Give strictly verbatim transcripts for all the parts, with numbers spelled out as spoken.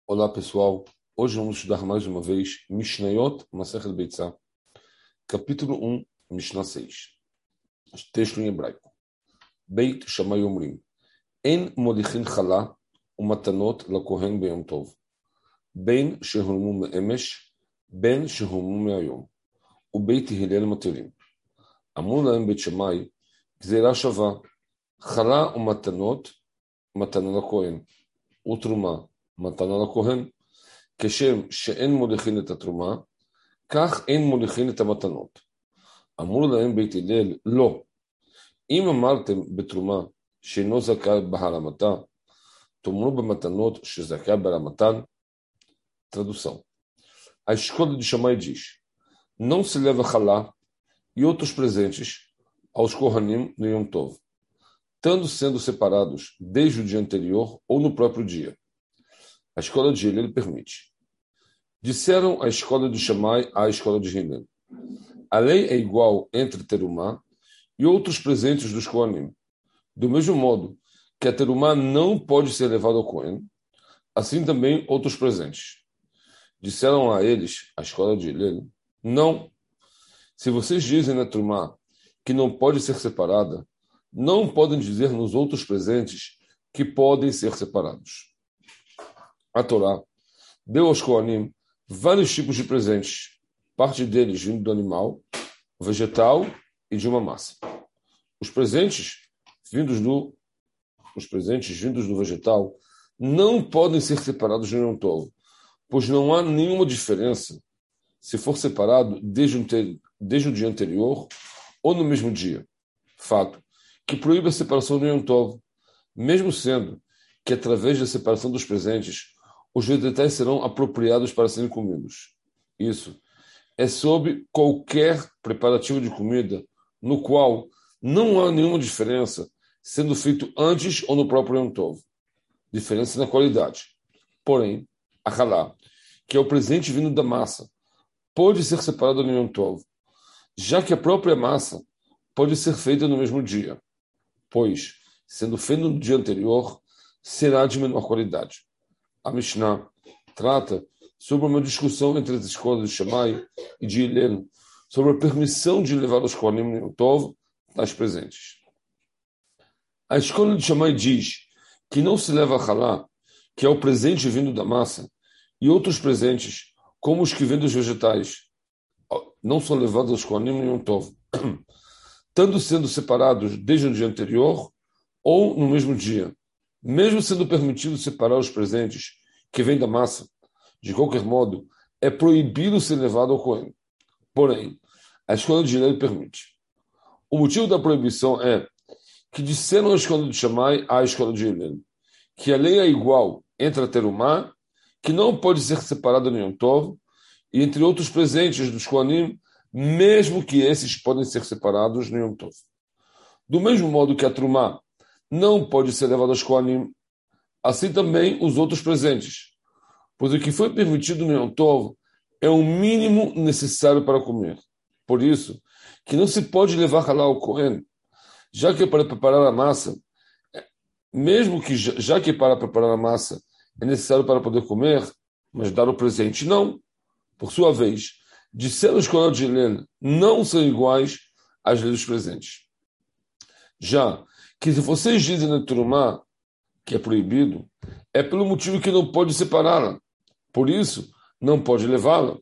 Olá pessoal, hoje vamos estudar mais uma vez Mishnayot Masechet Beitzah, capítulo um, Mishnah seis. Texto em hebraico. Beit Shammai Omrim En molichin chala umatanot lakohen beyom tov ben shehurmu me'emesh ben shehurmu me'ayom ubeit Hillel matirim אמרו להם בית שמאי גזירה שווה חלה ומתנות מתנה לכהן ותרומה מתנה לכהן כשם שאין מוליכין את התרומה, כך אין מוליכין את המתנות. אמרו להם בית הלל, לא. אם אמרתם בתרומה שאינו זכאי בהרמתה, תאמרו במתנות שזכאי בהרמתן. Tradução. A escolha de Shammai diz: não se leva halá e outros presentes aos Kohanim no Yom Tov, tanto sendo separados desde o dia anterior ou no próprio dia. A escola de Hillel permite. Disseram a escola de Shammai à escola de Hillel: a lei é igual entre terumá e outros presentes dos Kohanim. Do mesmo modo que a terumá não pode ser levada ao Kohen, assim também outros presentes. Disseram a eles, a escola de Hillel: não. Se vocês dizem na terumá que não pode ser separada, não podem dizer nos outros presentes que podem ser separados. A Torá deu aos Kohanim vários tipos de presentes, parte deles vindo do animal, vegetal e de uma massa. Os presentes vindos do, os presentes vindos do vegetal não podem ser separados no Yom Tov, pois não há nenhuma diferença se for separado desde o, desde o dia anterior ou no mesmo dia. Fato que proíbe a separação do Yom Tov, mesmo sendo que através da separação dos presentes os vegetais serão apropriados para serem comidos. Isso é sob qualquer preparativo de comida no qual não há nenhuma diferença sendo feito antes ou no próprio Yom Tov. Diferença na qualidade. Porém, a halá, que é o presente vindo da massa, pode ser separado no Yom Tov, já que a própria massa pode ser feita no mesmo dia, pois, sendo feita no dia anterior, será de menor qualidade. A Mishnah trata sobre uma discussão entre as escolas de Shammai e de Hillel sobre a permissão de levar os Kohanim no Yom Tov tais presentes. A escola de Shammai diz que não se leva a halá, que é o presente vindo da massa, e outros presentes, como os que vêm dos vegetais, não são levados aos Kohanim no Yom Tov, tanto sendo separados desde o dia anterior ou no mesmo dia. Mesmo sendo permitido separar os presentes que vêm da massa, de qualquer modo, é proibido ser levado ao Kohen. Porém, a escola de Hillel permite. O motivo da proibição é que disseram a escola de Shammai à escola de Hillel que a lei é igual entre a terumá, que não pode ser separada no Yom Tov, e entre outros presentes dos Kohanim, mesmo que esses podem ser separados no Yom Tov. Do mesmo modo que a terumá não pode ser levado aos Kohanim, assim também os outros presentes, pois o que foi permitido no Yom Tov é o mínimo necessário para comer. Por isso, que não se pode levar halá ao Kohen, já que para preparar a massa, mesmo que já que para preparar a massa é necessário para poder comer, mas dar o presente não. Por sua vez, disseram os Kohanim de Hillel não são iguais às leis dos presentes. Já que se vocês dizem na terumá que é proibido, é pelo motivo que não pode separá-la. Por isso, não pode levá-la.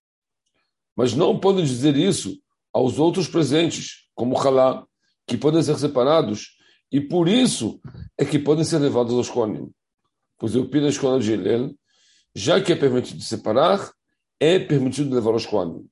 Mas não podem dizer isso aos outros presentes, como o halá, que podem ser separados, e por isso é que podem ser levados aos Kohanim. Pois eu pido a escola de Hillel, já que é permitido separar, é permitido levar aos Kohanim.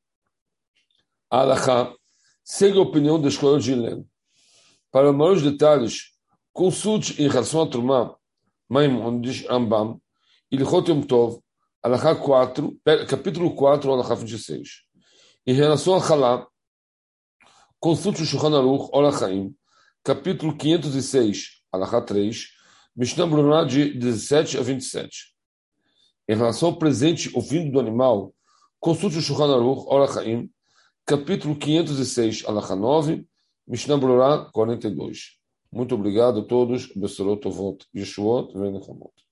A halachá segue a opinião da escola de Hillel. Para maiores detalhes, consulte em relação à Trumá, Maimonides, Rambam, Ilchot Yom Tov, Halachá quatro, capítulo quatro, Halachá vinte e seis. Em relação a Halá, consulte o Shulchan Aruch, Orach Chaim, capítulo quinhentos e seis, Halachá três, Mishnah Brurah de dezessete a vinte e sete. Em relação ao presente ouvindo do animal, consulte o Shulchan Aruch, Orach Chaim, capítulo quinhentos e seis, Halachá nove, Mishnah Brurah quarenta e dois. Muito obrigado a todos. Besorot Tovot Yeshuot Venechamot.